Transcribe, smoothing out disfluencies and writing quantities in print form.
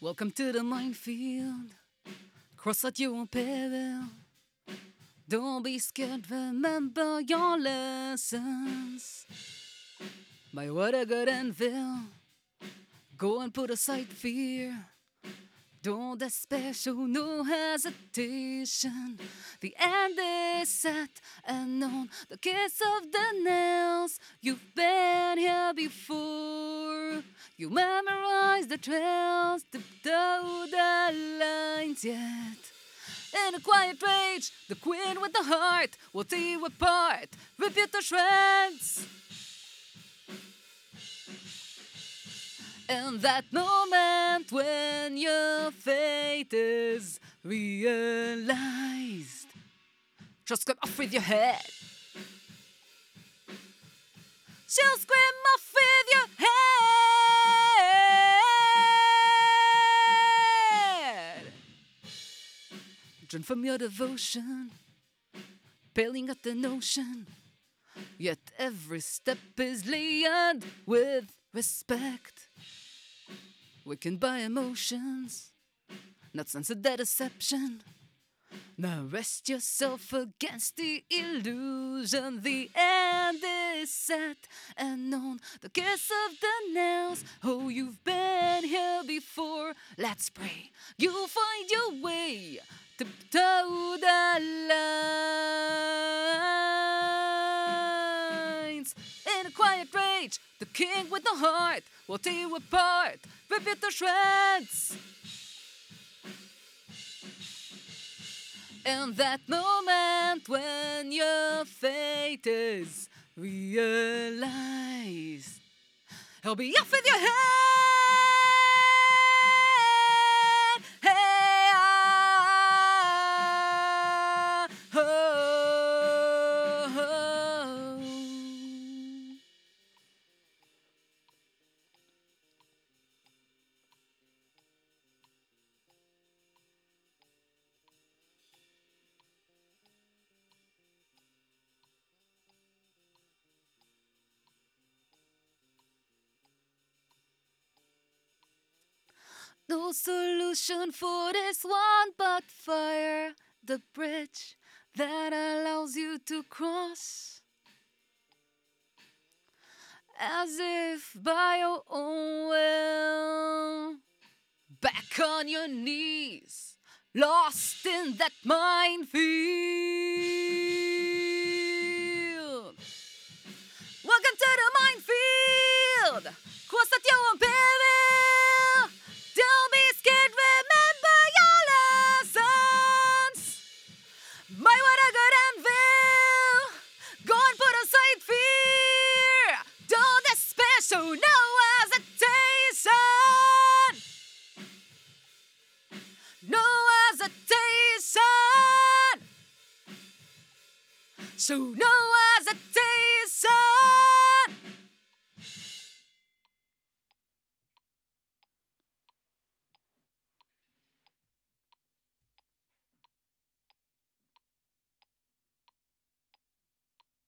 Welcome to the minefield. Cross at your own peril. Don't be scared, remember your lessons. My word of good and will. Go and put aside fear. Don't despair, show no hesitation. The end is set and known. The kiss of the nails. You've been here before. You memorize the trails, tiptoe the lines yet. In a quiet rage, the queen with the heart will tear you apart, rip you to shreds. In that moment when your fate is realized, she'll scream off with your head. She'll scream off with your head. Drawn from your devotion, paling at the notion, yet every step is layered with respect. Weakened by emotions, not censored their deception. Now rest yourself against the illusion. The end is set and known. The kiss of the nails. Oh, you've been here before. Let's pray you'll find your way. Tiptoe the lines. In a quiet rage, the king with the heart will tear you apart, rip you to shreds. In that moment when your fate is realized, he'll be off with your head. Hey, oh, oh. No solution for this one but fire, the bridge that allows you to cross. As if by your own will, back on your knees, lost in that minefield. Welcome to the minefield. Cross at your own peril. Don't be scared, remember your lessons. My word of good and will. Go and put aside fear. Don't despair, show no hesitation. No hesitation. Show no hesitation.